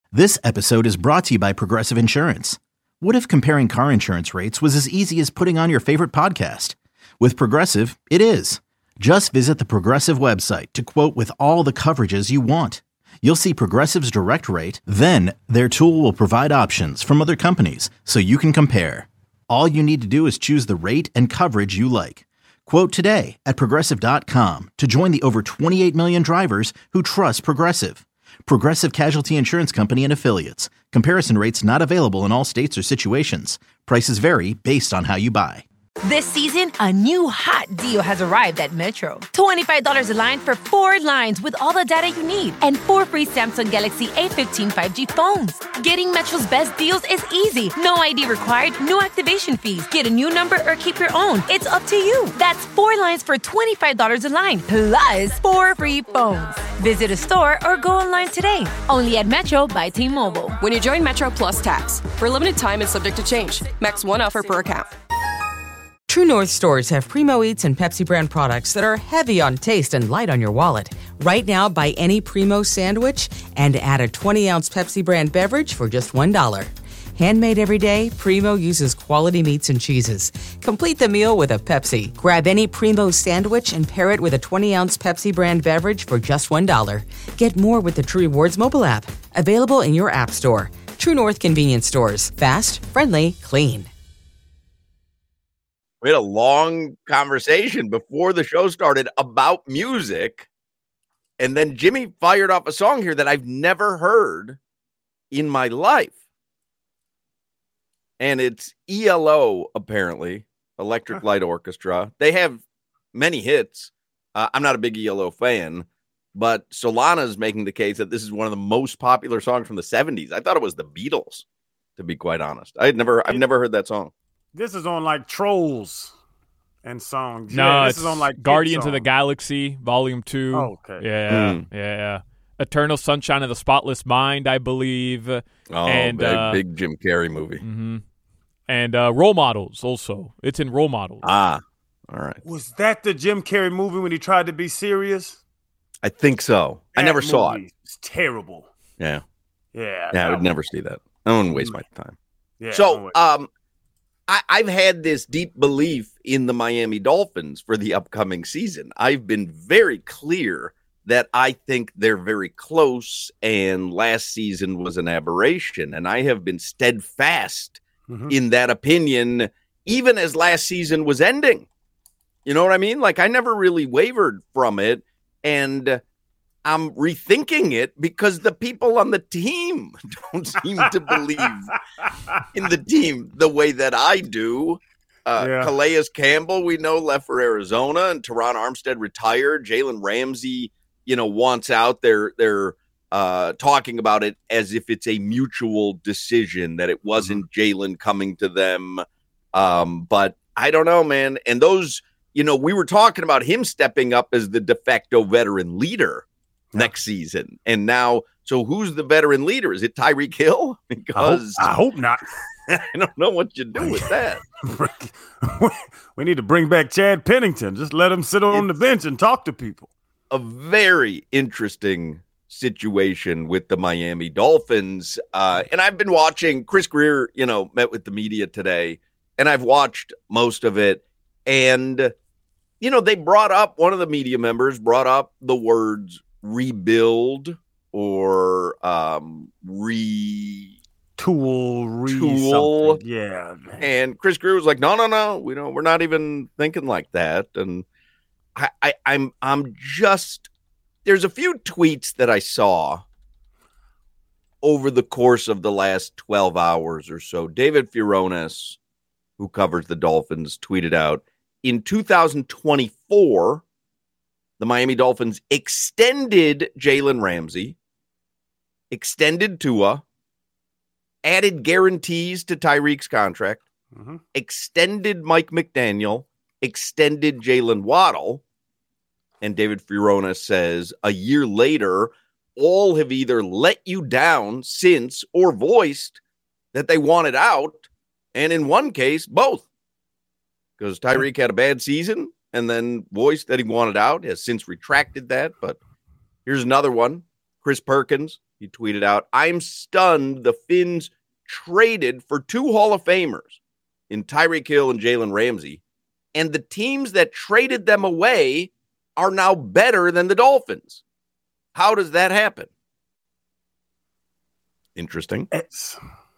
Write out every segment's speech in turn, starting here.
This episode is brought to you by Progressive Insurance. What if comparing car insurance rates was as easy as putting on your favorite podcast? With Progressive, it is. Just visit the Progressive website to quote with all the coverages you want. You'll see Progressive's direct rate, then their tool will provide options from other companies so you can compare. All you need to do is choose the rate and coverage you like. Quote today at Progressive.com to join the over 28 million drivers who trust Progressive. Progressive Casualty Insurance Company and Affiliates. Comparison rates not available in all states or situations. Prices vary based on how you buy. This season, a new hot deal has arrived at Metro. $25 a line for 4 lines with all the data you need and 4 free Samsung Galaxy A15 5G phones. Getting Metro's best deals is easy. No ID required, no activation fees. Get a new number or keep your own. It's up to you. That's 4 lines for $25 a line, plus 4 free phones. Visit a store or go online today. Only at Metro by T-Mobile. When you join Metro Plus Tax, for a limited time and subject to change. Max 1 offer per account. True North stores have Primo Eats and Pepsi brand products that are heavy on taste and light on your wallet. Right now, buy any Primo sandwich and add a 20-ounce Pepsi brand beverage for just $1. Handmade every day, Primo uses quality meats and cheeses. Complete the meal with a Pepsi. Grab any Primo sandwich and pair it with a 20-ounce Pepsi brand beverage for just $1. Get more with the True Rewards mobile app. Available in your app store. True North convenience stores. Fast, friendly, clean. We had a long conversation before the show started about music. And then Jimmy fired off a song here that I've never heard in my life. And it's ELO, apparently, Electric Light Orchestra. They have many hits. I'm not a big ELO fan, but Solana's making the case that this is one of the most popular songs from the 70s. I thought it was the Beatles, to be quite honest. I've never heard that song. This is on like Trolls and songs. No, yeah, this it's is on like Guardians of the Galaxy, Volume 2. Oh, okay. Yeah. Eternal Sunshine of the Spotless Mind, I believe. Oh, and, big Jim Carrey movie. Mm-hmm. And Role Models also. It's in Role Models. Ah, all right. Was that the Jim Carrey movie when he tried to be serious? I think so. I never saw it. It's terrible. Yeah. Yeah. I would never see that. I wouldn't waste my time. Yeah. So, I've had this deep belief in the Miami Dolphins for the upcoming season. I've been very clear that I think they're very close, and last season was an aberration. And I have been steadfast in that opinion, even as last season was ending. You know what I mean? Like, I never really wavered from it, and I'm rethinking it because the people on the team don't seem to believe in the team the way that I do. Calais Campbell, we know, left for Arizona, and Teron Armstead retired. Jalen Ramsey, wants out. They're talking about it as if it's a mutual decision, that it wasn't Jalen coming to them. But I don't know, man. And those, we were talking about him stepping up as the de facto veteran leader next season. And now, so who's the veteran leader? Is it Tyreek Hill? Because I hope not. I don't know what you do with that. We need to bring back Chad Pennington. Just let him sit on the bench and talk to people. A very interesting situation with the Miami Dolphins. And I've been watching. Chris Greer, met with the media today, and I've watched most of it. And, they brought up, one of the media members brought up the words rebuild or tool. Yeah. Man. And Chris Greer was like, no, we're not even thinking like that. And I'm just, there's a few tweets that I saw over the course of the last 12 hours or so. David Furones, who covers the Dolphins, tweeted out, in 2024, the Miami Dolphins extended Jalen Ramsey, extended Tua, added guarantees to Tyreek's contract, extended Mike McDaniel, extended Jalen Waddle. And David Furones says, a year later, all have either let you down since or voiced that they wanted out. And in one case, both. Because Tyreek had a bad season and then voiced that he wanted out, has since retracted that. But here's another one. Chris Perkins, He tweeted out, "I'm stunned the Finns traded for 2 Hall of Famers in Tyreek Hill and Jalen Ramsey, and the teams that traded them away are now better than the Dolphins. How does that happen?" Interesting. It's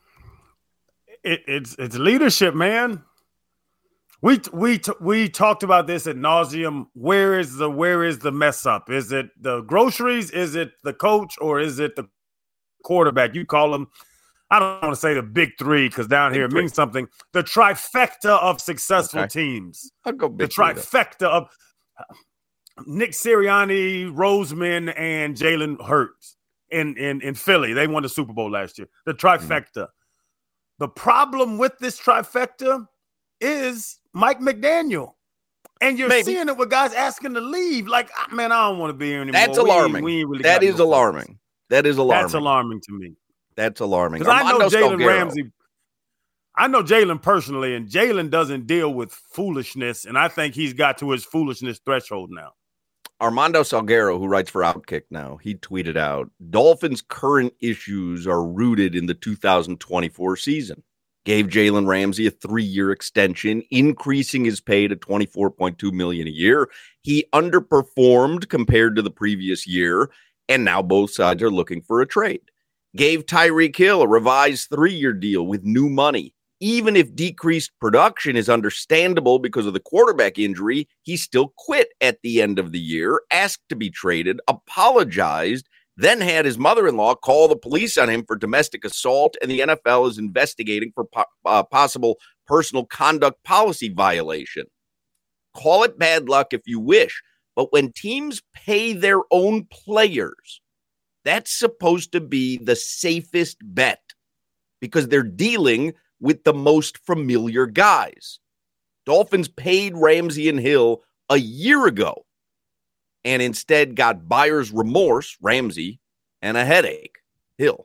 leadership, man. We talked about this ad nauseum. Where is the mess up? Is it the groceries? Is it the coach? Or is it the quarterback? You call them, I don't want to say the big three because down here it means something. The trifecta of successful teams. I'll go big the trifecta of Nick Sirianni, Roseman, and Jalen Hurts in Philly. They won the Super Bowl last year. The trifecta. Mm-hmm. The problem with this trifecta is Mike McDaniel. And you're seeing it with guys asking to leave. Like, man, I don't want to be here anymore. That's alarming. That is alarming. That's alarming to me. That's alarming. Because I know Jalen Ramsey. I know Jalen personally, and Jalen doesn't deal with foolishness, and I think he's got to his foolishness threshold now. Armando Salguero, who writes for Outkick now, he tweeted out, "Dolphins' current issues are rooted in the 2024 season. Gave Jalen Ramsey a 3-year extension, increasing his pay to $24.2 million a year. He underperformed compared to the previous year, and now both sides are looking for a trade. Gave Tyreek Hill a revised 3-year deal with new money. Even if decreased production is understandable because of the quarterback injury, he still quit at the end of the year, asked to be traded, apologized, then had his mother-in-law call the police on him for domestic assault, and the NFL is investigating for possible personal conduct policy violation. Call it bad luck if you wish, but when teams pay their own players, that's supposed to be the safest bet because they're dealing with the most familiar guys. Dolphins paid Ramsey and Hill a year ago and instead got buyer's remorse, Ramsey, and a headache, Hill."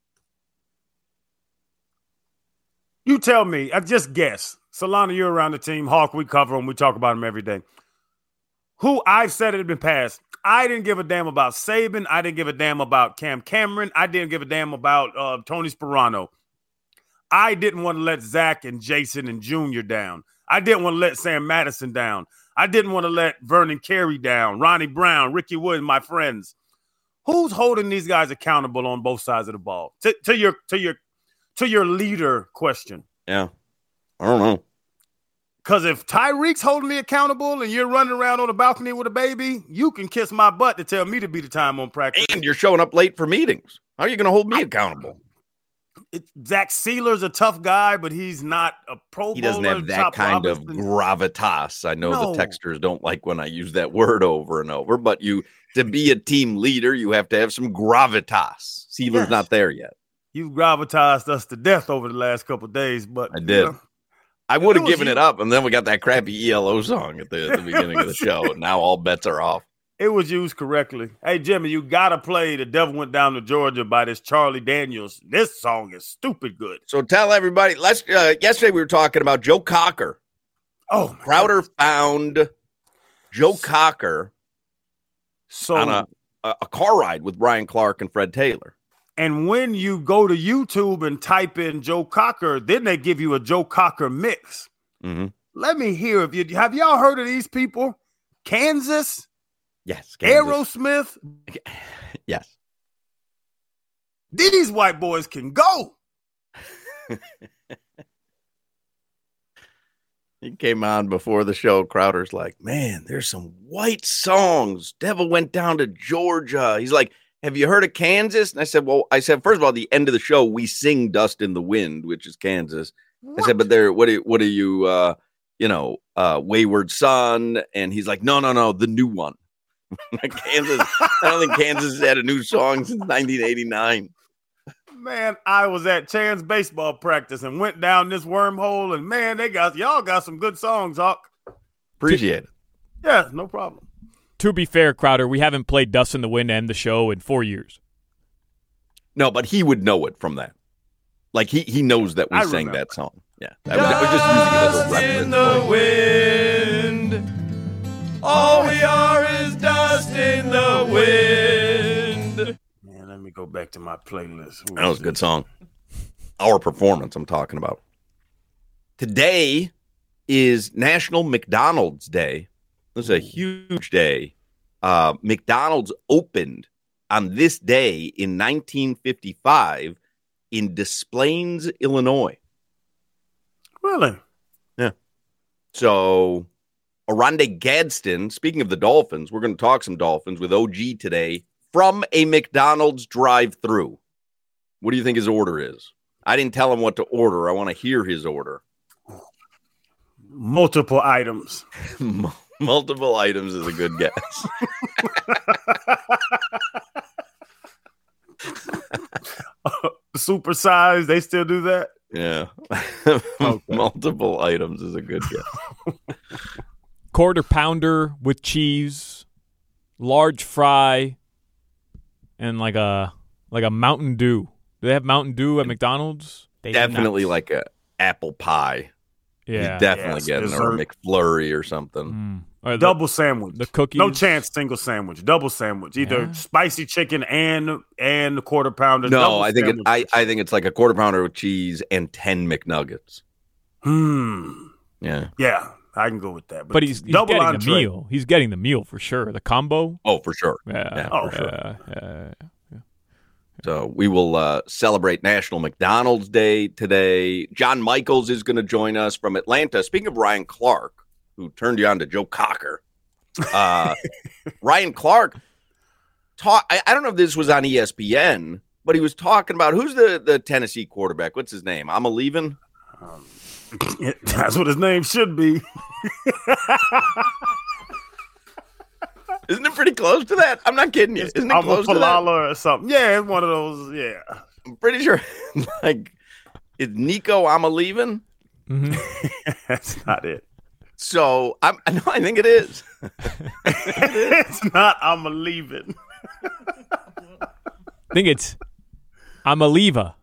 You tell me, I just guess. Solana, you're around the team. Hawk, we cover them. We talk about them every day. Who I've said it in the past, I didn't give a damn about Saban. I didn't give a damn about Cam Cameron. I didn't give a damn about Tony Sperano. I didn't want to let Zach and Jason and Junior down. I didn't want to let Sam Madison down. I didn't want to let Vernon Carey down, Ronnie Brown, Ricky Wood, my friends. Who's holding these guys accountable on both sides of the ball? To your leader question. Yeah, I don't know. Because if Tyreek's holding me accountable and you're running around on the balcony with a baby, you can kiss my butt to tell me to be the time on practice. And you're showing up late for meetings. How are you going to hold me accountable? Zach Sealer's a tough guy, but he's not a Pro Bowler. He doesn't have that kind of gravitas. I know the texters don't like when I use that word over and over, but to be a team leader, you have to have some gravitas. Sealer's not there yet. You gravitased us to death over the last couple of days, but I did. I would have given it up, and then we got that crappy ELO song at the beginning of the show, and now all bets are off. It was used correctly. Hey, Jimmy, you got to play The Devil Went Down to Georgia by this Charlie Daniels. This song is stupid good. So tell everybody, yesterday we were talking about Joe Cocker. Oh, Crowder found Joe Cocker on a car ride with Brian Clark and Fred Taylor. And when you go to YouTube and type in Joe Cocker, then they give you a Joe Cocker mix. Mm-hmm. Let me hear have y'all heard of these people? Kansas? Yes. Kansas. Aerosmith? Yes. These white boys can go. He came on before the show. Crowder's like, "Man, there's some white songs. Devil Went Down to Georgia." He's like, "Have you heard of Kansas?" And I said, first of all, at the end of the show, we sing Dust in the Wind, which is Kansas. What? I said, but what are you, Wayward Son? And he's like, no, the new one. Kansas. I don't think Kansas has had a new song since 1989. Man, I was at Chan's baseball practice and went down this wormhole, and man, y'all got some good songs, Hawk. Appreciate it. Yeah, no problem. To be fair, Crowder, we haven't played Dust in the Wind and the show in 4 years. No, but he would know it from that. Like he knows that we sang that song. Yeah, I was just using it as a reference. In the wind, all we are is dust in the wind. Man, let me go back to my playlist. That was a good song. Our Performance, I'm talking about. Today is National McDonald's Day. This is a huge day. McDonald's opened on this day in 1955 in Des Plaines, Illinois. Really? Yeah. So, Oronde Gadsden, speaking of the Dolphins, we're going to talk some Dolphins with OG today from a McDonald's drive-thru. What do you think his order is? I didn't tell him what to order. I want to hear his order. Multiple items. Multiple items is a good guess. Super size, they still do that? Yeah. Okay. Multiple items is a good guess. Quarter pounder with cheese, large fry, and like a Mountain Dew. Do they have Mountain Dew at McDonald's? Definitely like a apple pie. Yeah. He's definitely getting a McFlurry or something. Or double sandwich. The cookies. No chance single sandwich. Double sandwich. Either spicy chicken and the quarter pounder. No, I think I think it's like a quarter pounder with cheese and 10 McNuggets. Yeah. Yeah, I can go with that. But he's getting the meal. He's getting the meal for sure. The combo. Oh, for sure. Yeah. Sure. So we will celebrate National McDonald's Day today. John Michaels is going to join us from Atlanta. Speaking of Ryan Clark, who turned you on to Joe Cocker, Ryan Clark I don't know if this was on ESPN, but he was talking about who's the Tennessee quarterback. What's his name? I'm leaving. That's what his name should be. Isn't it pretty close to that? I'm not kidding you. Isn't it close to that? Or something. Yeah, it's one of those. Yeah, I'm pretty sure. Like, it's Nico. I'm leaving. Mm-hmm. That's not it. So I think it is. It's not. I'm leaving. I think it's I'm a lever.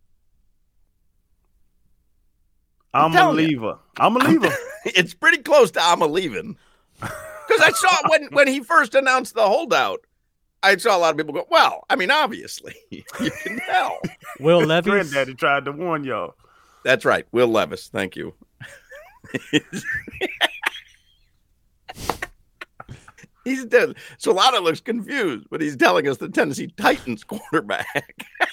I'm a lever. I'm a lever. It's pretty close to I'm leaving. Because I saw when he first announced the holdout, I saw a lot of people go, well, I mean, obviously, you can tell. Will Levis. Granddaddy tried to warn y'all. That's right. Will Levis. Thank you. Solana looks confused, but he's telling us the Tennessee Titans quarterback.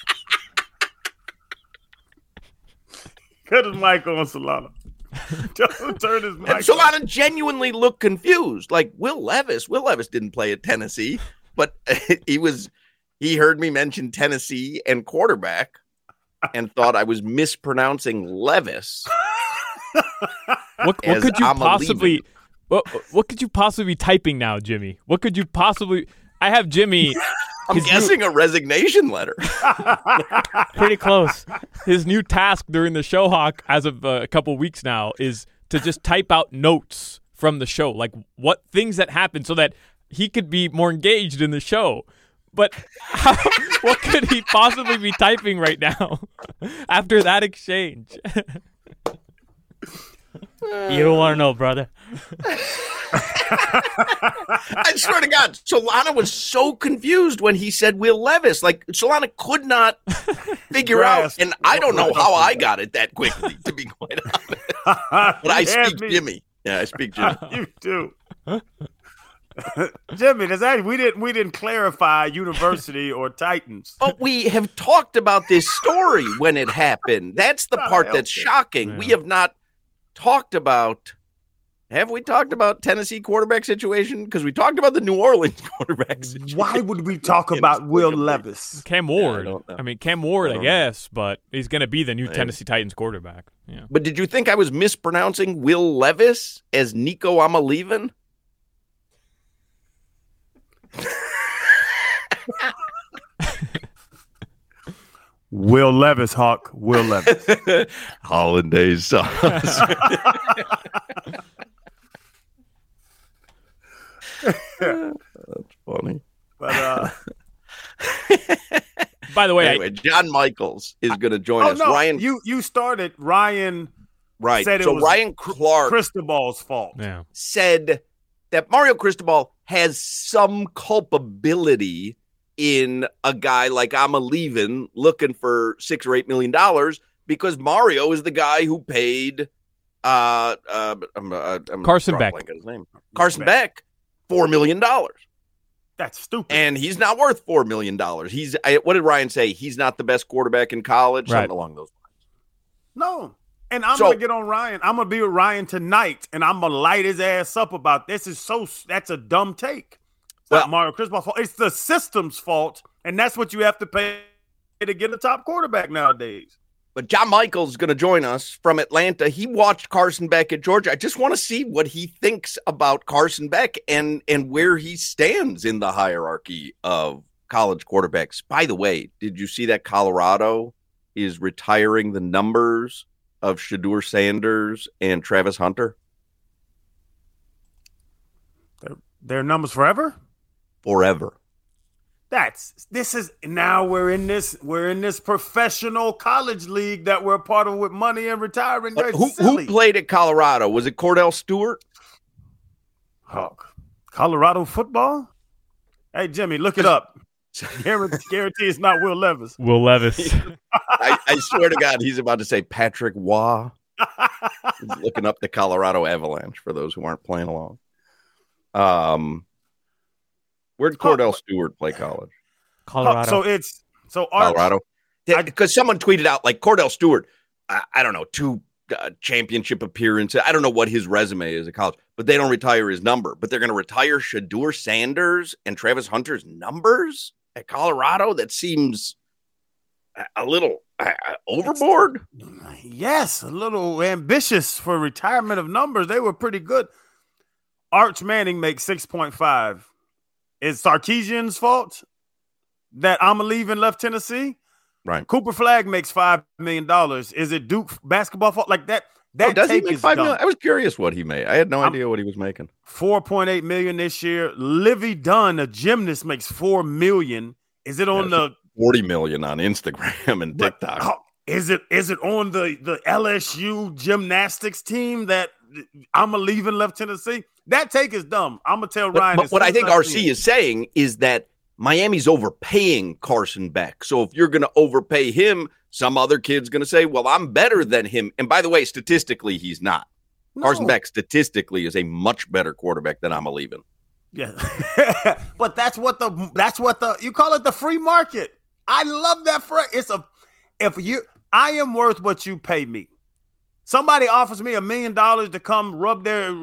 Cut his mic on, Solana. Don't turn his mic. And Solana genuinely looked confused. Like Will Levis didn't play at Tennessee, but he heard me mention Tennessee and quarterback and thought I was mispronouncing Levis. What could you possibly? What could you possibly be typing now, Jimmy? What could you possibly? I have Jimmy. I'm guessing a resignation letter. Pretty close. His new task during the show, Hawk, as of a couple weeks now, is to just type out notes from the show, like what things that happened, so that he could be more engaged in the show. But what could he possibly be typing right now after that exchange? You don't want to know, brother. I swear to God, Solana was so confused when he said Will Levis. Like, Solana could not figure out, and I don't know how I got it that quickly, to be quite honest. But I speak Jimmy. Yeah, I speak Jimmy. You do. Jimmy, we didn't clarify University or Titans. But we have talked about this story when it happened. That's the part that's shocking. Yeah. We have not talked about. Have we talked about Tennessee quarterback situation? Because we talked about the New Orleans quarterback situation. Why would we talk about Will Levis? Cam Ward. I mean, Cam Ward, I guess, but he's going to be the new Tennessee Titans quarterback. Yeah. But did you think I was mispronouncing Will Levis as Nico Amalevin? Will Levis, Hawk. Will Levis. Hollandaise sauce. That's funny. But, by the way, anyway, John Michaels is going to join us. No, Ryan, you started. Ryan, right? Said it so was Ryan Clark, Cristobal's fault. Yeah. Said that Mario Cristobal has some culpability in a guy like I'm a leaving looking for $6 or $8 million because Mario is the guy who paid Carson Beck. His name. Carson Beck $4 million. That's stupid. And he's not worth $4 million. What did Ryan say? He's not the best quarterback in college, right. Something along those lines. No. And I'm going to get on Ryan. I'm going to be with Ryan tonight, and I'm going to light his ass up about this. That's a dumb take. It's not Mario Cristobal's fault. It's the system's fault, and that's what you have to pay to get a top quarterback nowadays. But John Michael's is going to join us from Atlanta. He watched Carson Beck at Georgia. I just want to see what he thinks about Carson Beck and where he stands in the hierarchy of college quarterbacks. By the way, did you see that Colorado is retiring the numbers of Shedeur Sanders and Travis Hunter? Their numbers forever? Forever. We're in this professional college league that we're a part of with money and retiring. Who played at Colorado? Was it Cordell Stewart? Colorado football? Hey, Jimmy, look it up. Guarantee it's not Will Levis. Will Levis. I swear to God, he's about to say Patrick Waugh. He's looking up the Colorado Avalanche for those who aren't playing along. Where'd Cordell Stewart play college? Colorado. Colorado. Because someone tweeted out like Cordell Stewart, I don't know, 2 championship appearances. I don't know what his resume is at college, but they don't retire his number. But they're going to retire Shedeur Sanders and Travis Hunter's numbers at Colorado. That seems a little overboard. Yes, a little ambitious for retirement of numbers. They were pretty good. Arch Manning makes 6.5. Is Sarkisian's fault that Amelie left Tennessee? Right. Cooper Flagg makes $5 million. Is it Duke basketball fault? Like that does he take make is $5 dumb. million? I was curious what he made. I had no idea what he was making. $4.8 million this year. Livy Dunn, a gymnast, makes $4 million. Is it on the $40 million on Instagram and TikTok? Is it on the LSU gymnastics team that Amelie left Tennessee? That take is dumb. I'm going to tell Ryan. But what I think RC is saying is that Miami's overpaying Carson Beck. So if you're going to overpay him, some other kid's going to say, well, I'm better than him. And by the way, statistically, he's not. No. Carson Beck statistically is a much better quarterback than I'm leaving. Yeah. But that's what you call it the free market. I love that. I am worth what you pay me. Somebody offers me $1 million to come rub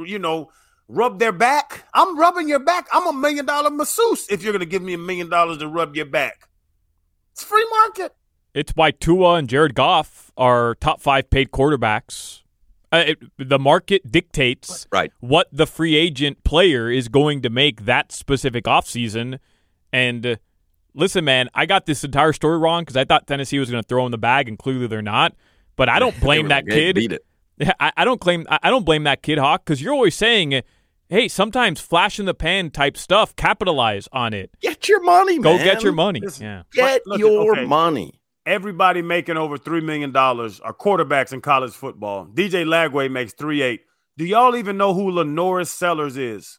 their back. I'm rubbing your back. I'm $1 million masseuse if you're going to give me $1 million to rub your back. It's free market. It's why Tua and Jared Goff are top 5 paid quarterbacks. The market dictates what the free agent player is going to make that specific offseason. And listen, man, I got this entire story wrong because I thought Tennessee was going to throw in the bag, and clearly they're not. But I don't blame that kid. Beat it. I don't blame that kid, Hawk, because you're always saying, hey, sometimes flash in the pan type stuff, capitalize on it. Get your money, man. Go get your money. Get your money. Everybody making over $3 million are quarterbacks in college football. DJ Lagway makes 3.8. Do y'all even know who Lenoris Sellers is?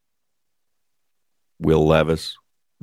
Will Levis.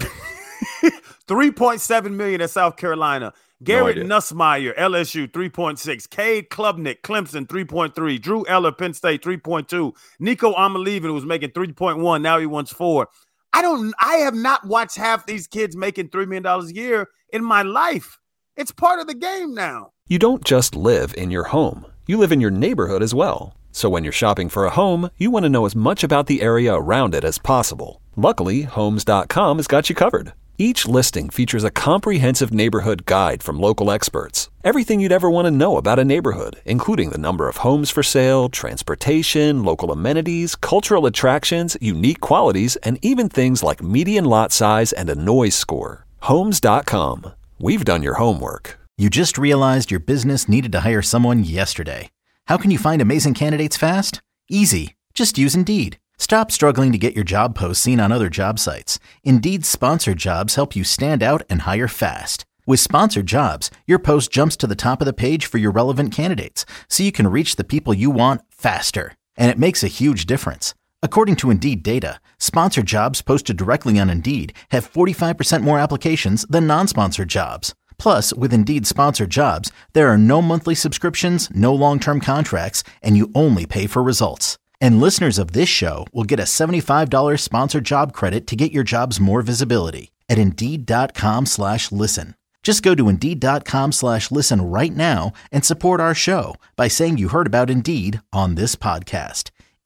$3.7 million at South Carolina. Garrett Nussmeier, LSU, 3.6. Cade Klubnik, Clemson, 3.3. Drew Eller, Penn State, 3.2. Nico Amelieven was making 3.1. Now he wants 4. I have not watched half these kids making $3 million a year in my life. It's part of the game now. You don't just live in your home. You live in your neighborhood as well. So when you're shopping for a home, you want to know as much about the area around it as possible. Luckily, Homes.com has got you covered. Each listing features a comprehensive neighborhood guide from local experts. Everything you'd ever want to know about a neighborhood, including the number of homes for sale, transportation, local amenities, cultural attractions, unique qualities, and even things like median lot size and a noise score. Homes.com. We've done your homework. You just realized your business needed to hire someone yesterday. How can you find amazing candidates fast? Easy. Just use Indeed. Stop struggling to get your job posts seen on other job sites. Indeed's sponsored jobs help you stand out and hire fast. With sponsored jobs, your post jumps to the top of the page for your relevant candidates, so you can reach the people you want faster. And it makes a huge difference. According to Indeed data, sponsored jobs posted directly on Indeed have 45% more applications than non-sponsored jobs. Plus, with Indeed sponsored jobs, there are no monthly subscriptions, no long-term contracts, and you only pay for results. And listeners of this show will get a $75 sponsored job credit to get your jobs more visibility at Indeed.com/listen. Just go to Indeed.com/listen right now and support our show by saying you heard about Indeed on this podcast.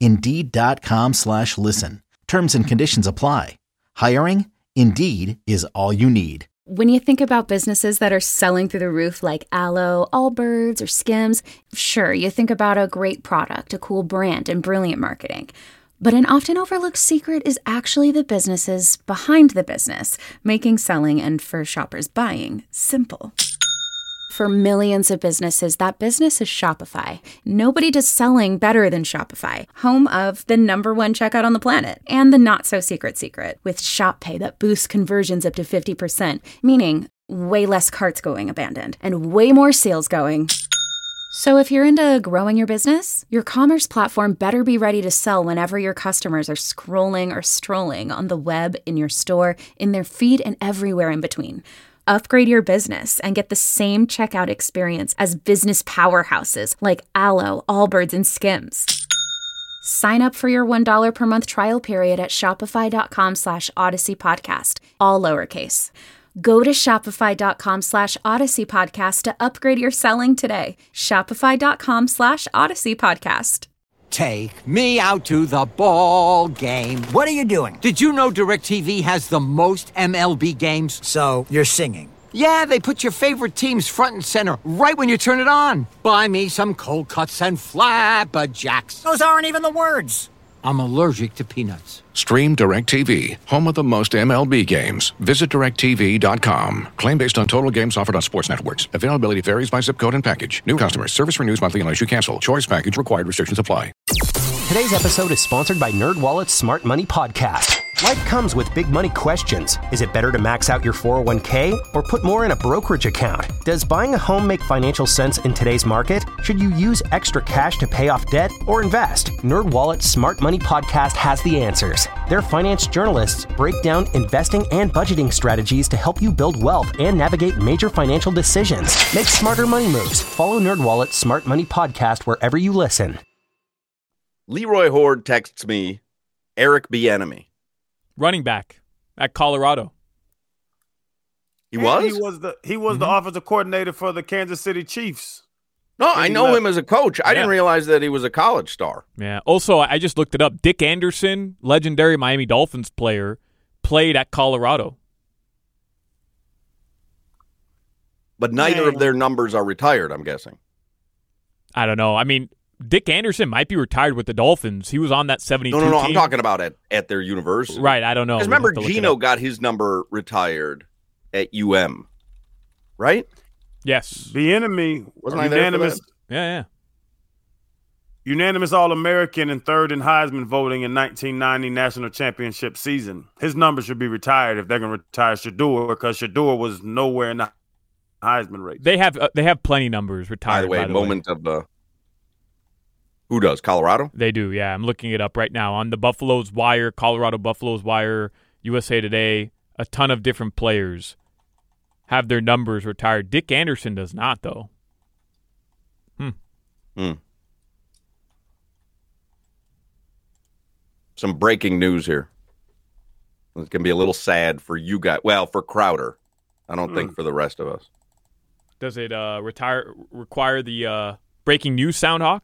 Indeed.com/listen. Terms and conditions apply. Hiring? Indeed is all you need. When you think about businesses that are selling through the roof like Aloe, Allbirds, or Skims, sure, you think about a great product, a cool brand, and brilliant marketing. But an often overlooked secret is actually the businesses behind the business, making selling and, for shoppers, buying simple. For millions of businesses, that business is Shopify. Nobody does selling better than Shopify, home of the #1 checkout on the planet, and the not-so-secret secret, with Shop Pay that boosts conversions up to 50%, meaning way less carts going abandoned, and way more sales going. So if you're into growing your business, your commerce platform better be ready to sell whenever your customers are scrolling or strolling on the web, in your store, in their feed, and everywhere in between. Upgrade your business and get the same checkout experience as business powerhouses like Aloe, Allbirds, and Skims. Sign up for your $1 per month trial period at shopify.com/Odyssey Podcast, all lowercase. Go to shopify.com/Odyssey Podcast to upgrade your selling today. Shopify.com/Odyssey Podcast. Take me out to the ball game. What are you doing? Did you know DirecTV has the most MLB games? So, you're singing? Yeah, they put your favorite teams front and center right when you turn it on. Buy me some cold cuts and flabberjacks. Those aren't even the words. I'm allergic to peanuts. Stream DirecTV, home of the most MLB games. Visit DirecTV.com. Claim based on total games offered on sports networks. Availability varies by zip code and package. New customers. Service renews monthly unless you cancel. Choice package required. Restrictions apply. Today's episode is sponsored by NerdWallet's Smart Money Podcast. Life comes with big money questions. Is it better to max out your 401k or put more in a brokerage account? Does buying a home make financial sense in today's market? Should you use extra cash to pay off debt or invest? NerdWallet's Smart Money Podcast has the answers. Their finance journalists break down investing and budgeting strategies to help you build wealth and navigate major financial decisions. Make smarter money moves. Follow NerdWallet's Smart Money Podcast wherever you listen. Leroy Horde texts me, Eric Bieniemy. Running back at Colorado. He was? He was the offensive coordinator for the Kansas City Chiefs. No, I know him as a coach. I didn't realize that he was a college star. Yeah. Also, I just looked it up. Dick Anderson, legendary Miami Dolphins player, played at Colorado. But neither of their numbers are retired, I'm guessing. I don't know. I mean, Dick Anderson might be retired with the Dolphins. He was on that 72 No, team. I'm talking about at their university. Right, I don't know. Because remember, Gino got his number retired at UM, right? Yes. Bieniemy wasn't unanimous. Yeah. Unanimous All-American and third in Heisman voting in 1990 national championship season. His number should be retired if they're going to retire Shador, because Shador was nowhere in the Heisman race. They have plenty numbers retired. By the way, who does? Colorado? They do, yeah. I'm looking it up right now on the Buffalo's Wire, Colorado Buffalo's Wire, USA Today. A ton of different players have their numbers retired. Dick Anderson does not, though. Some breaking news here. It's going to be a little sad for you guys. Well, for Crowder. I don't think for the rest of us. Does it require the breaking news, Soundhawk?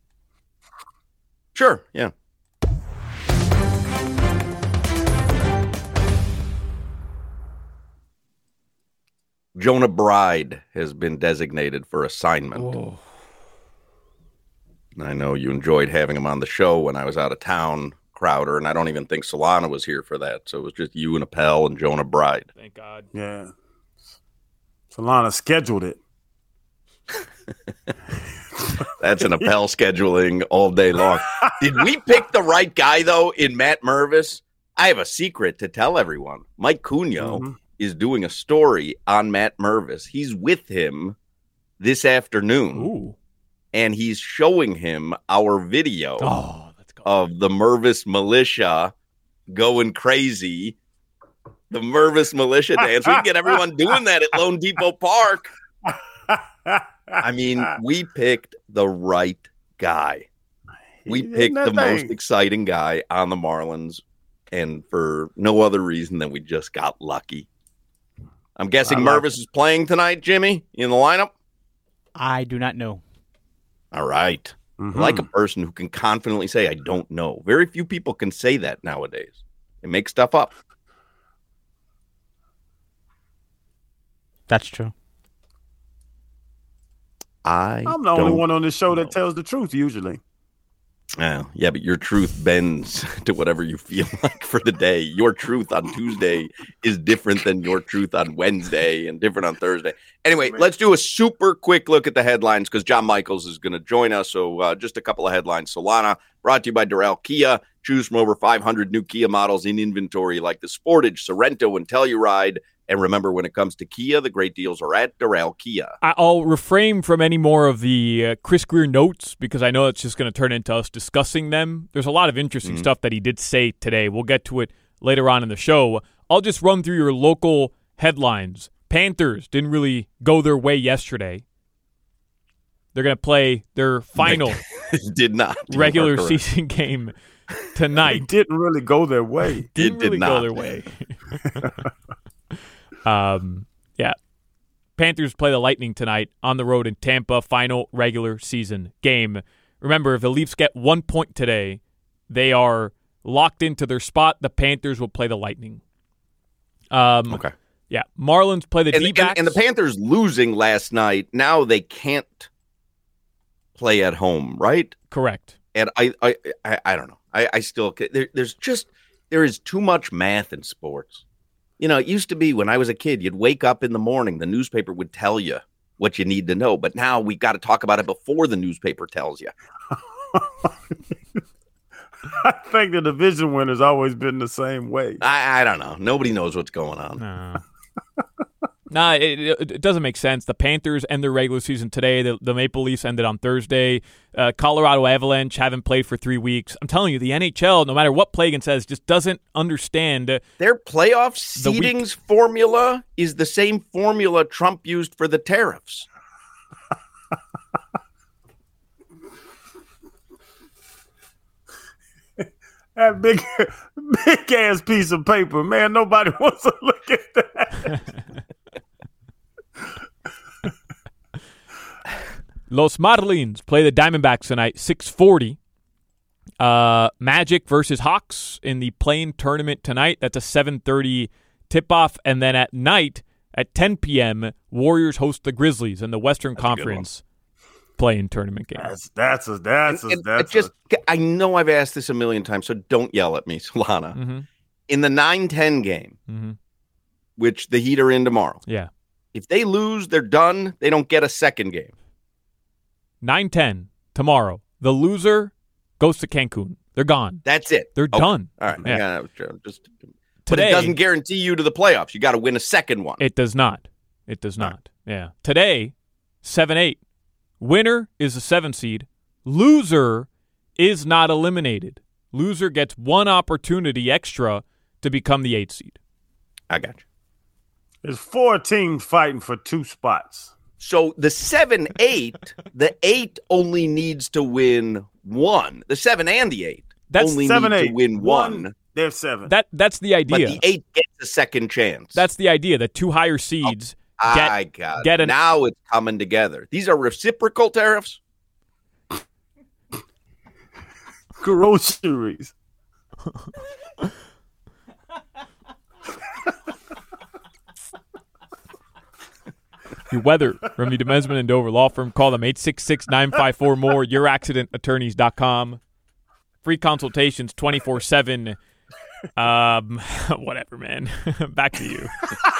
Sure, yeah. Jonah Bride has been designated for assignment. Oh. I know you enjoyed having him on the show when I was out of town, Crowder, and I don't even think Solana was here for that. So it was just you and Appel and Jonah Bride. Thank God. Yeah. Solana scheduled it. That's an Appel scheduling all day long. Did we pick the right guy, though, in Matt Mervis? I have a secret to tell everyone. Mike Cugno is doing a story on Matt Mervis. He's with him this afternoon. Ooh. And he's showing him our video. Oh, let's go. of the Mervis Militia going crazy. The Mervis Militia dance. We can get everyone doing that at Lone Depot Park. I mean, we picked the right guy. We picked the most exciting guy on the Marlins, and for no other reason than we just got lucky. I'm guessing Mervis is playing tonight, Jimmy, in the lineup? I do not know. All right. Mm-hmm. I like a person who can confidently say, I don't know. Very few people can say that nowadays. They make stuff up. That's true. I'm the only one on this show that tells the truth, usually. Yeah, but your truth bends to whatever you feel like for the day. Your truth on Tuesday is different than your truth on Wednesday and different on Thursday. Anyway, let's do a super quick look at the headlines because John Michaels is going to join us. So just a couple of headlines. Solana, brought to you by Doral Kia. Choose from over 500 new Kia models in inventory like the Sportage, Sorento, and Telluride. And remember, when it comes to Kia, the great deals are at Doral Kia. I'll refrain from any more of the Chris Greer notes because I know it's just going to turn into us discussing them. There's a lot of interesting stuff that he did say today. We'll get to it later on in the show. I'll just run through your local headlines. Panthers didn't really go their way yesterday. They're going to play their final regular season game tonight. They didn't really go their way. Didn't really go their way. Yeah. Panthers play the Lightning tonight on the road in Tampa, final regular season game. Remember, if the Leafs get 1 point today, they are locked into their spot. The Panthers will play the Lightning. Okay. Yeah. Marlins play the D-backs. And the Panthers losing last night, now they can't play at home, right? Correct. And I don't know. I still there is too much math in sports. You know, it used to be when I was a kid, you'd wake up in the morning, the newspaper would tell you what you need to know. But now we got to talk about it before the newspaper tells you. I think the division winner's always been the same way. I don't know. Nobody knows what's going on. No. It doesn't make sense. The Panthers end their regular season today. The Maple Leafs ended on Thursday. Colorado Avalanche haven't played for 3 weeks. I'm telling you, the NHL, no matter what Plagan says, just doesn't understand. Their playoff seedings formula is the same formula Trump used for the tariffs. That big ass piece of paper, man. Nobody wants to look at that. Los Marlins play the Diamondbacks tonight, 6:40. Magic versus Hawks in the play-in tournament tonight. That's a 7:30 tip-off. And then at night, at 10 p.m., Warriors host the Grizzlies in the Western Conference play-in tournament game. I know I've asked this a million times, so don't yell at me, Solana. Mm-hmm. In the 9-10 game, which the Heat are in tomorrow, if they lose, they're done. They don't get a second game. 9-10 tomorrow. The loser goes to Cancun. They're gone. That's it. They're done. All right. Yeah. But it doesn't guarantee you to the playoffs. You got to win a second one. It does not. It does not. Yeah. Today, 7-8. Winner is a 7 seed. Loser is not eliminated. Loser gets one opportunity extra to become the 8 seed. I got you. There's 4 teams fighting for 2 spots. So the 7-8, the 8 only needs to win 1. The 7 and the 8 only need to win 1. They're 7. That's the idea. But the 8 gets a second chance. That's the idea. The 2 higher seeds get now it's coming together. These are reciprocal tariffs. Groceries. Your weather from the Demesman and Dover Law Firm. Call them 866-954-MORE, youraccidentattorneys.com. Free consultations 24/7. Whatever, man. Back to you.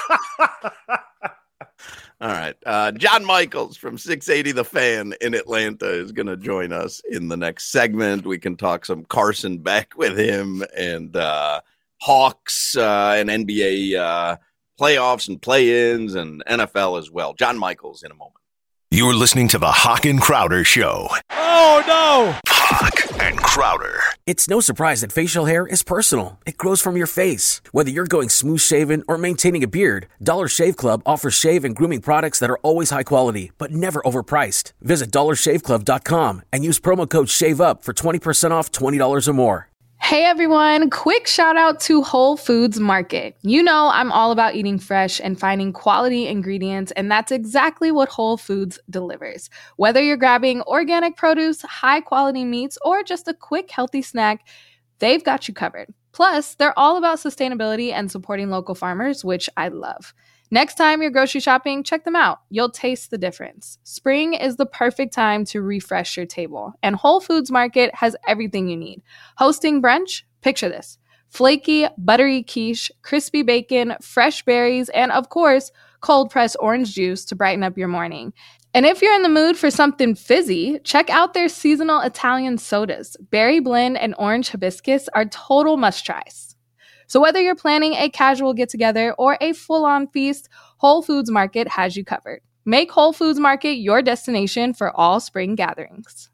All right. John Michaels from 680 The Fan in Atlanta is going to join us in the next segment. We can talk some Carson Beck with him and Hawks and NBA playoffs and play-ins and NFL as well. John Michaels in a moment. You're listening to the Hawk and Crowder Show. Oh, no. Hawk and Crowder. It's no surprise that facial hair is personal. It grows from your face. Whether you're going smooth shaven or maintaining a beard, Dollar Shave Club offers shave and grooming products that are always high quality, but never overpriced. Visit dollarshaveclub.com and use promo code SHAVEUP for 20% off $20 or more. Hey everyone, quick shout out to Whole Foods Market. You know I'm all about eating fresh and finding quality ingredients, and that's exactly what Whole Foods delivers. Whether you're grabbing organic produce, high quality meats, or just a quick healthy snack, they've got you covered. Plus, they're all about sustainability and supporting local farmers, which I love. Next time you're grocery shopping, check them out. You'll taste the difference. Spring is the perfect time to refresh your table, and Whole Foods Market has everything you need. Hosting brunch? Picture this. Flaky, buttery quiche, crispy bacon, fresh berries, and of course, cold-pressed orange juice to brighten up your morning. And if you're in the mood for something fizzy, check out their seasonal Italian sodas. Berry blend and orange hibiscus are total must-tries. So whether you're planning a casual get-together or a full-on feast, Whole Foods Market has you covered. Make Whole Foods Market your destination for all spring gatherings.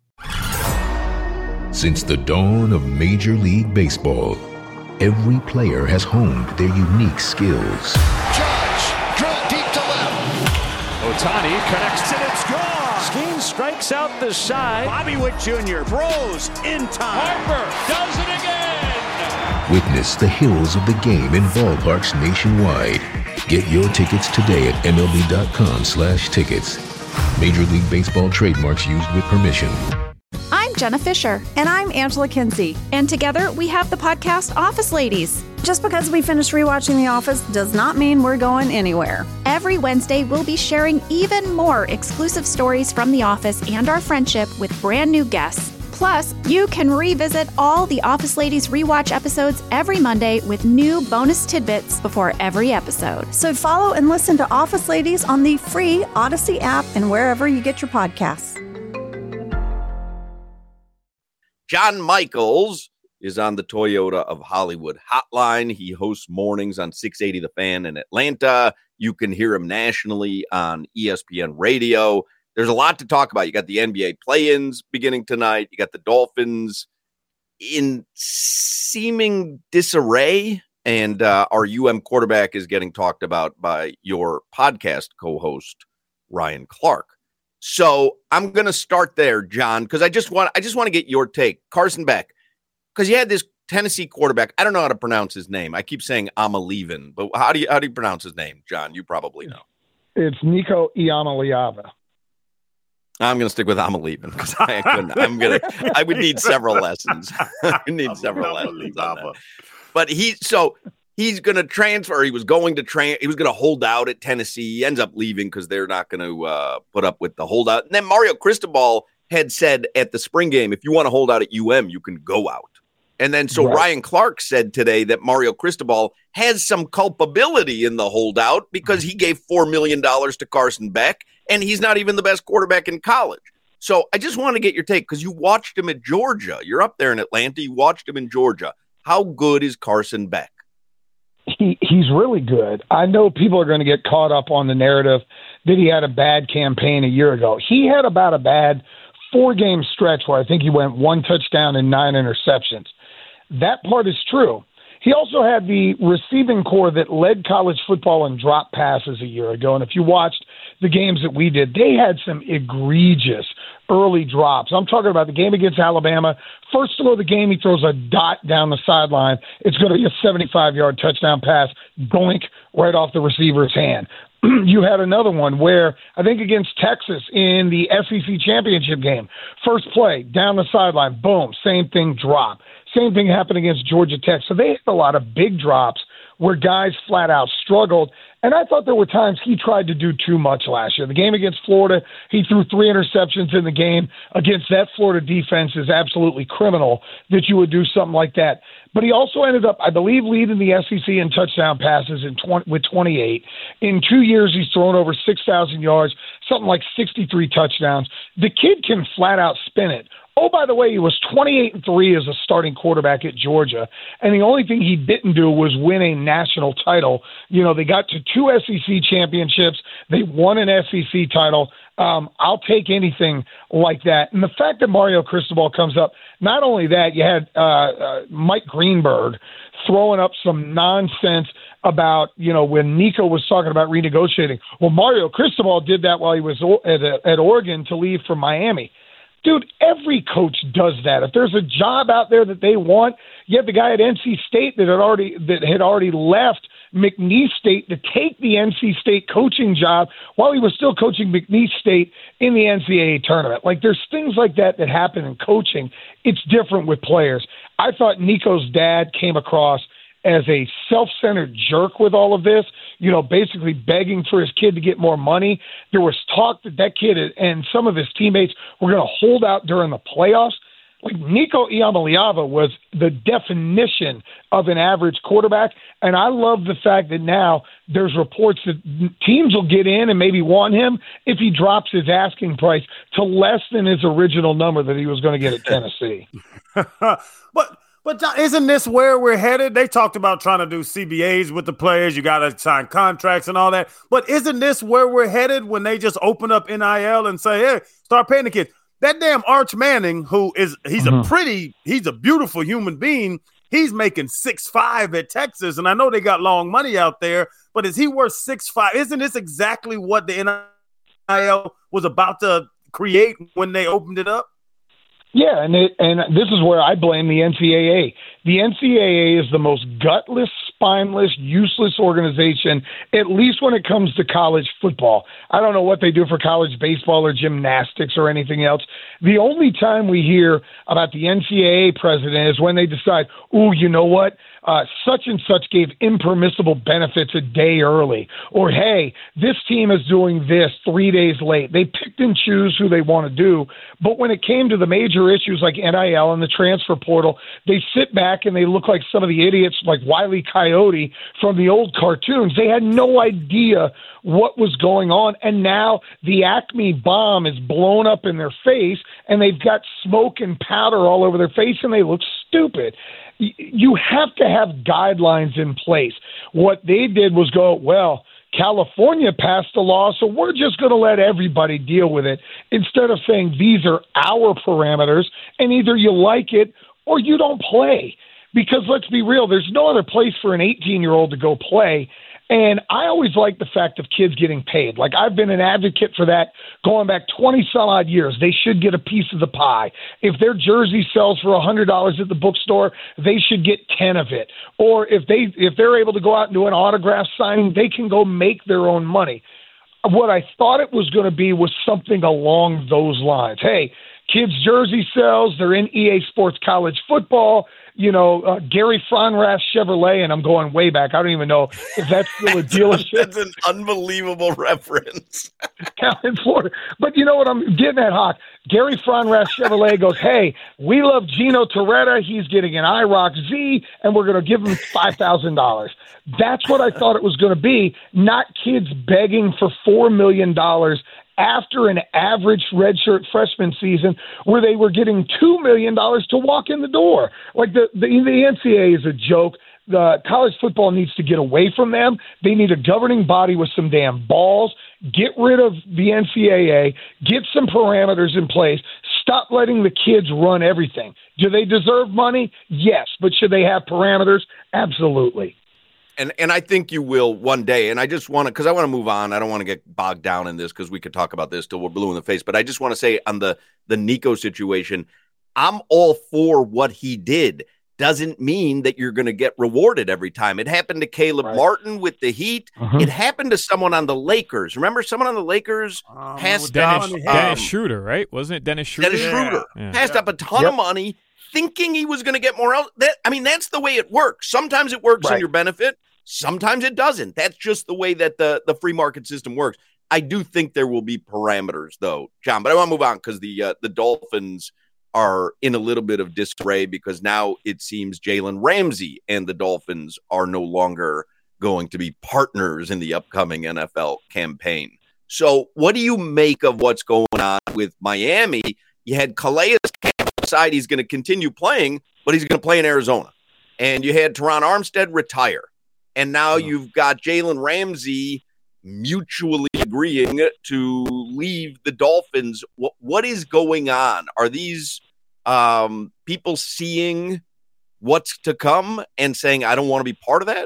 Since the dawn of Major League Baseball, every player has honed their unique skills. Judge, drill deep to left. Ohtani connects and it's gone. Skeen strikes out the side. Bobby Witt Jr. throws in time. Harper does it again. Witness the hills of the game in ballparks nationwide. Get your tickets today at MLB.com/tickets. Major League Baseball trademarks used with permission. I'm Jenna Fisher. And I'm Angela Kinsey. And together we have the podcast Office Ladies. Just because we finished rewatching The Office does not mean we're going anywhere. Every Wednesday, we'll be sharing even more exclusive stories from The Office and our friendship with brand new guests. Plus, you can revisit all the Office Ladies rewatch episodes every Monday with new bonus tidbits before every episode. So follow and listen to Office Ladies on the free Odyssey app and wherever you get your podcasts. John Michaels is on the Toyota of Hollywood hotline. He hosts mornings on 680 The Fan in Atlanta. You can hear him nationally on ESPN Radio. There's a lot to talk about. You got the NBA play-ins beginning tonight. You got the Dolphins in seeming disarray. And our quarterback is getting talked about by your podcast co-host, Ryan Clark. So I'm going to start there, John, because I just want to get your take. Carson Beck, because you had this Tennessee quarterback. I don't know how to pronounce his name. I keep saying Amalevin, but how do you pronounce his name, John? You probably know. It's Nico Iamaleava. I'm going to stick with Amalevin because I would need several lessons. I would need several lessons on that. But he's going to transfer. He was going to hold out at Tennessee. He ends up leaving because they're not going to put up with the holdout. And then Mario Cristobal had said at the spring game, if you want to hold out at you can go out. And then so Ryan Clark said today that Mario Cristobal has some culpability in the holdout because he gave $4 million to Carson Beck, and he's not even the best quarterback in college. So I just want to get your take because you watched him at Georgia. You're up there in Atlanta. You watched him in Georgia. How good is Carson Beck? He's really good. I know people are going to get caught up on the narrative that he had a bad campaign a year ago. He had about a bad 4-game stretch where I think he went 1 touchdown and 9 interceptions. That part is true. He also had the receiving core that led college football in drop passes a year ago. And if you watched the games that we did, they had some egregious early drops. I'm talking about the game against Alabama. First throw of the game, he throws a dot down the sideline. It's going to be a 75-yard touchdown pass, doink, right off the receiver's hand. You had another one where I think against Texas in the SEC championship game, first play, down the sideline, boom, same thing, drop. Same thing happened against Georgia Tech. So they had a lot of big drops where guys flat out struggled. And I thought there were times he tried to do too much last year. The game against Florida, he threw 3 interceptions in the game against that Florida defense is absolutely criminal that you would do something like that. But he also ended up, I believe, leading the SEC in touchdown passes with 28. In 2 years, he's thrown over 6,000 yards, something like 63 touchdowns. The kid can flat out spin it Oh, by the way, he was 28-3 as a starting quarterback at Georgia, and the only thing he didn't do was win a national title. You know, they got to 2 SEC championships. They won an SEC title. I'll take anything like that. And the fact that Mario Cristobal comes up, not only that, you had Mike Greenberg throwing up some nonsense about, you know, when Nico was talking about renegotiating. Well, Mario Cristobal did that while he was at Oregon to leave for Miami. Dude, every coach does that. If there's a job out there that they want, you have the guy at NC State that had already left McNeese State to take the NC State coaching job while he was still coaching McNeese State in the NCAA tournament. Like, there's things like that happen in coaching. It's different with players. I thought Nico's dad came across as a self-centered jerk with all of this, you know, basically begging for his kid to get more money. There was talk that kid and some of his teammates were going to hold out during the playoffs. Like, Nico Iamaleava was the definition of an average quarterback, and I love the fact that now there's reports that teams will get in and maybe want him if he drops his asking price to less than his original number that he was going to get at Tennessee. But isn't this where we're headed? They talked about trying to do CBAs with the players. You got to sign contracts and all that. But isn't this where we're headed when they just open up NIL and say, hey, start paying the kids? That damn Arch Manning, he's a beautiful human being. He's making 6.5 at Texas. And I know they got long money out there, but is he worth 6.5? Isn't this exactly what the NIL was about to create when they opened it up? Yeah, and this is where I blame the NCAA. The NCAA is the most gutless, spineless, useless organization, at least when it comes to college football. I don't know what they do for college baseball or gymnastics or anything else. The only time we hear about the NCAA president is when they decide, ooh, you know what? Such and such gave impermissible benefits a day early. Or, hey, this team is doing this 3 days late. They picked and choose who they want to do. But when it came to the major issues like NIL and the transfer portal, they sit back and they look like some of the idiots like Wile E. Coyote from the old cartoons. They had no idea what was going on. And now the Acme bomb is blown up in their face, and they've got smoke and powder all over their face, and they look stupid. You have to have guidelines in place. What they did was go, well, California passed a law, so we're just going to let everybody deal with it, instead of saying these are our parameters, and either you like it or you don't play. Because let's be real, there's no other place for an 18-year-old to go play. And I always like the fact of kids getting paid. Like, I've been an advocate for that going back 20-some-odd years. They should get a piece of the pie. If their jersey sells for $100 at the bookstore, they should get 10 of it. Or if they're able to go out and do an autograph signing, they can go make their own money. What I thought it was going to be was something along those lines. Hey, kids' jersey sales, they're in EA Sports College Football. You know, Gary Fronrath Chevrolet, and I'm going way back. I don't even know if that's still a dealership. That's an unbelievable reference. Down in Florida. But you know what I'm getting at, Hawk? Gary Fronrath Chevrolet goes, hey, we love Gino Torretta. He's getting an IROC Z, and we're going to give him $5,000. That's what I thought it was going to be, not kids begging for $4 million after an average redshirt freshman season where they were getting $2 million to walk in the door. Like the NCAA is a joke. The college football needs to get away from them. They need a governing body with some damn balls. Get rid of the NCAA. Get some parameters in place. Stop letting the kids run everything. Do they deserve money? Yes. But should they have parameters? Absolutely. And I think you will one day. And I just want to, because I want to move on. I don't want to get bogged down in this because we could talk about this till we're blue in the face. But I just want to say on the Nico situation, I'm all for what he did. Doesn't mean that you're going to get rewarded every time. It happened to Caleb Martin with the Heat. It happened to someone on the Lakers. Remember someone on the Lakers passed up Dennis Schroeder, right? Wasn't it Dennis Schroeder? Dennis Schroeder passed up a ton of money thinking he was going to get more else. That's the way it works. Sometimes it works in your benefit. Sometimes it doesn't. That's just the way that the free market system works. I do think there will be parameters, though, John. But I want to move on because the Dolphins are in a little bit of disarray because now it seems Jalen Ramsey and the Dolphins are no longer going to be partners in the upcoming NFL campaign. So what do you make of what's going on with Miami? You had Calais Campbell decide he's going to continue playing, but he's going to play in Arizona. And you had Teron Armstead retire. And now you've got Jalen Ramsey mutually agreeing to leave the Dolphins. What is going on? Are these people seeing what's to come and saying, I don't want to be part of that?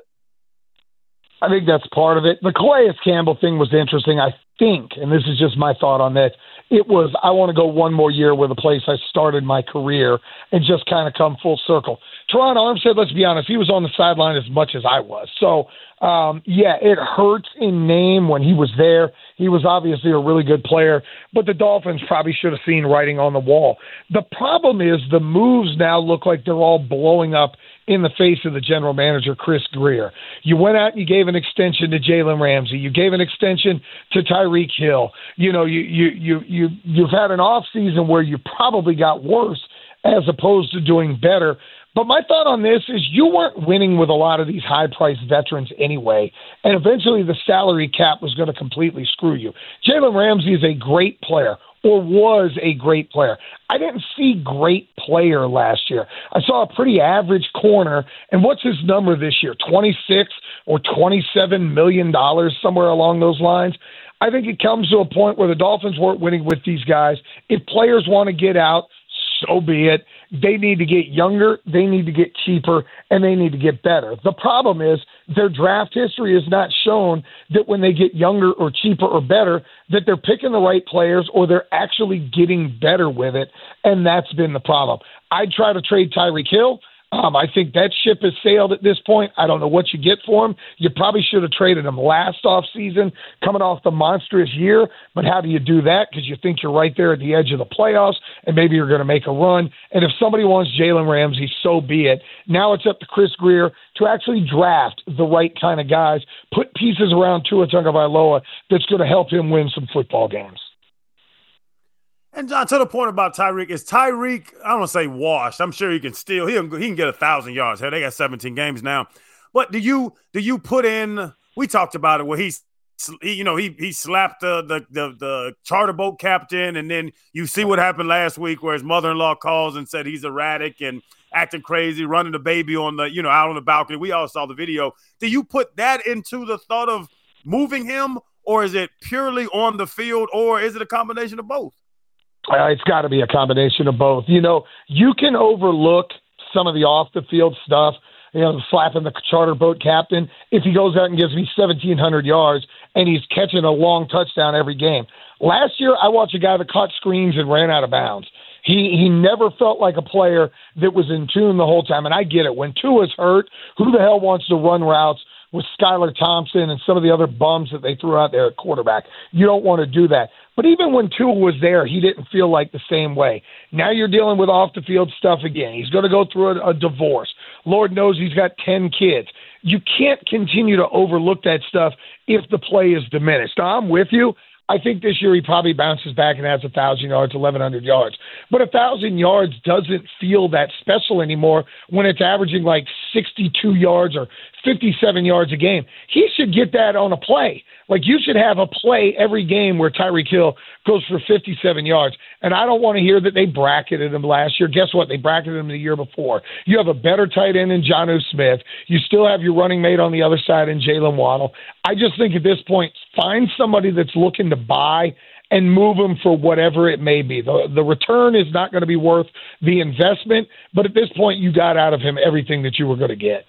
I think that's part of it. The Calais Campbell thing was interesting. I think, and this is just my thought on that, it was, I want to go one more year with a place I started my career and just kind of come full circle. Teron Armstead, let's be honest, he was on the sideline as much as I was. So, yeah, it hurts in name when he was there. He was obviously a really good player, but the Dolphins probably should have seen writing on the wall. The problem is the moves now look like they're all blowing up in the face of the general manager, Chris Grier. You went out and you gave an extension to Jalen Ramsey. You gave an extension to Tyreek Hill. You know, you've had an off season where you probably got worse as opposed to doing better. But my thought on this is you weren't winning with a lot of these high-priced veterans anyway, and eventually the salary cap was going to completely screw you. Jalen Ramsey is a great player, or was a great player. I didn't see great player last year. I saw a pretty average corner, and what's his number this year, 26 or $27 million, somewhere along those lines? I think it comes to a point where the Dolphins weren't winning with these guys. If players want to get out, so be it. They need to get younger, they need to get cheaper, and they need to get better. The problem is their draft history has not shown that when they get younger or cheaper or better, that they're picking the right players or they're actually getting better with it, and that's been the problem. I'd try to trade Tyreek Hill. I think that ship has sailed at this point. I don't know what you get for him. You probably should have traded him last offseason, coming off the monstrous year. But how do you do that? Because you think you're right there at the edge of the playoffs, and maybe you're going to make a run. And if somebody wants Jalen Ramsey, so be it. Now it's up to Chris Grier to actually draft the right kind of guys, put pieces around Tua Tagovailoa that's going to help him win some football games. And John, to the point about Tyreek, is Tyreek, I don't want to say washed. I'm sure he can still, he can get 1,000 yards. Hell, they got 17 games now. But do you put in, we talked about it where he slapped the charter boat captain, and then you see what happened last week where his mother-in-law calls and said he's erratic and acting crazy, running the baby on the, out on the balcony. We all saw the video. Do you put that into the thought of moving him, or is it purely on the field, or is it a combination of both? It's got to be a combination of both. You can overlook some of the off-the-field stuff, slapping the charter boat captain, if he goes out and gives me 1,700 yards and he's catching a long touchdown every game. Last year, I watched a guy that caught screens and ran out of bounds. He never felt like a player that was in tune the whole time, and I get it. When Tua's hurt, who the hell wants to run routes with Skylar Thompson and some of the other bums that they threw out there at quarterback? You don't want to do that. But even when Tua was there, he didn't feel like the same way. Now you're dealing with off-the-field stuff again. He's going to go through a divorce. Lord knows he's got 10 kids. You can't continue to overlook that stuff if the play is diminished. Now, I'm with you. I think this year he probably bounces back and has 1,000 yards, 1,100 yards. But 1,000 yards doesn't feel that special anymore when it's averaging like 62 yards or 57 yards a game. He should get that on a play. Like, you should have a play every game where Tyreek Hill goes for 57 yards. And I don't want to hear that they bracketed him last year. Guess what? They bracketed him the year before. You have a better tight end in Jonnu Smith. You still have your running mate on the other side in Jalen Waddle. I just think at this point, find somebody that's looking to buy and move them for whatever it may be. The return is not going to be worth the investment, but at this point, you got out of him everything that you were going to get.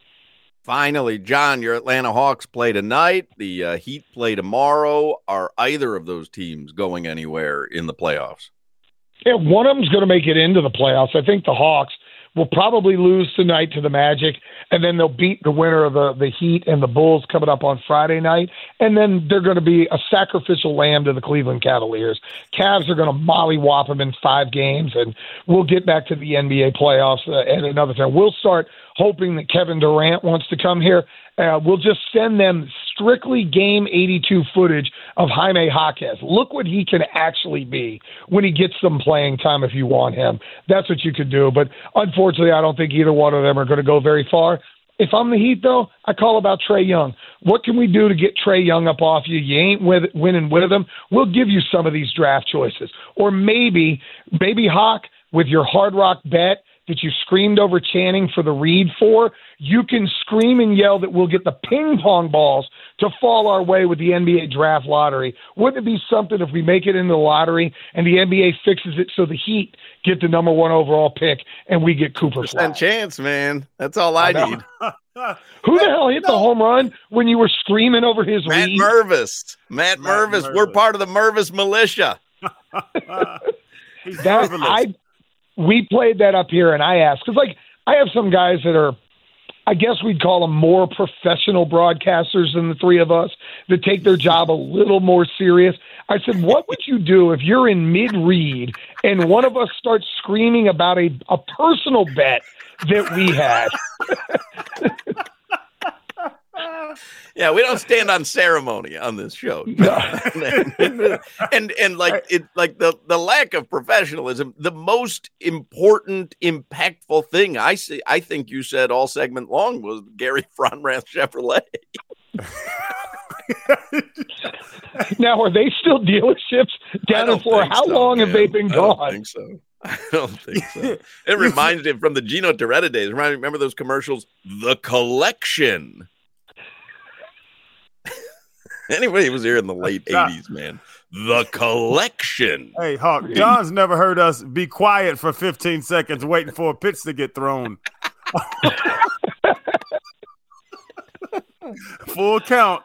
Finally, John, your Atlanta Hawks play tonight. The Heat play tomorrow. Are either of those teams going anywhere in the playoffs? Yeah, one of them's going to make it into the playoffs. I think the Hawks will probably lose tonight to the Magic, and then they'll beat the winner of the Heat and the Bulls coming up on Friday night, and then they're going to be a sacrificial lamb to the Cleveland Cavaliers. Cavs are going to mollywop them in 5 games, and we'll get back to the NBA playoffs at another time. We'll start hoping that Kevin Durant wants to come here. We'll just send them strictly Game 82 footage of Jaime Jaquez. Look what he can actually be when he gets some playing time if you want him. That's what you could do. But unfortunately, I don't think either one of them are going to go very far. If I'm the Heat, though, I call about Trae Young. What can we do to get Trae Young up off you? You ain't winning with him. We'll give you some of these draft choices. Or maybe Hawk, with your Hard Rock bet that you screamed over Channing for the read for, you can scream and yell that we'll get the ping pong balls to fall our way with the NBA draft lottery. Wouldn't it be something if we make it in the lottery and the NBA fixes it so the Heat get the number 1 overall pick and we get Cooper Flag? Chance, man. That's all I need. Who the hell hit the home run when you were screaming over his Matt read? Mervis. Matt Mervis. We're part of the Mervis militia. We played that up here, and I asked, because I have some guys that are, I guess we'd call them more professional broadcasters than the three of us, that take their job a little more serious. I said, what would you do if you're in mid-read and one of us starts screaming about a personal bet that we had? Yeah, we don't stand on ceremony on this show. and the lack of professionalism, the most important, impactful thing I think you said all segment long was Gary Fronrath Chevrolet. Now, are they still dealerships down in Florida? How long have they been gone? I don't think so. It reminds me from the Gino Toretta days. Remember those commercials? The Collection. Anybody was here in the late 80s, man. The Collection. Hey, Hawk, John's never heard us be quiet for 15 seconds waiting for a pitch to get thrown. Full count.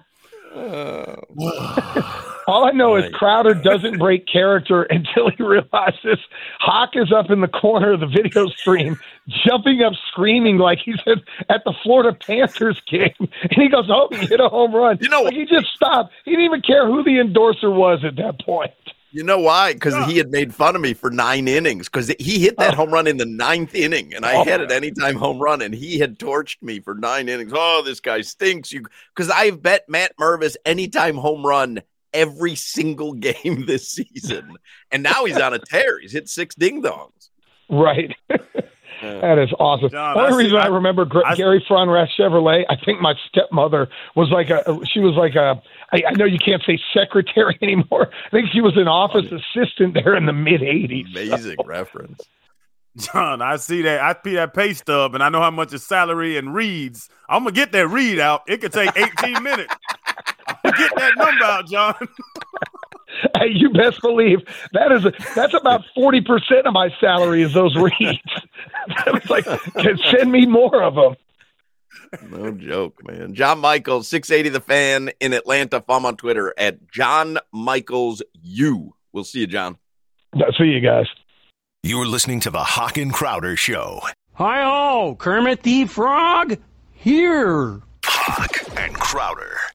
All I know is Crowder doesn't break character until he realizes Hawk is up in the corner of the video stream, jumping up, screaming like he's at the Florida Panthers game. And he goes, oh, he hit a home run. He just stopped. He didn't even care who the endorser was at that point. You know why? Because he had made fun of me for 9 innings because he hit that home run in the 9th inning, and I had an anytime home run, and he had torched me for 9 innings. Oh, this guy stinks. Because I've bet Matt Mervis anytime home run every single game this season, and now he's on a tear. He's hit 6 ding-dongs. Right. That is awesome. John, Only reason I remember Gary Fronrath Chevrolet, I think my stepmother was I know you can't say secretary anymore. I think she was an office assistant there in the mid-'80s. Amazing reference. John, I see that. I see that pay stub, and I know how much his salary and reads. I'm going to get that read out. It could take 18 minutes. I'm going to get that number out, John. Hey, you best believe that's about 40% of my salary is those reads. It's like, send me more of them. No joke, man. John Michaels, 680 The Fan in Atlanta. Follow him on Twitter at John Michaels U. We'll see you, John. See you guys. You're listening to the Hawk and Crowder Show. Hi-ho, Kermit the Frog here. Hawk and Crowder.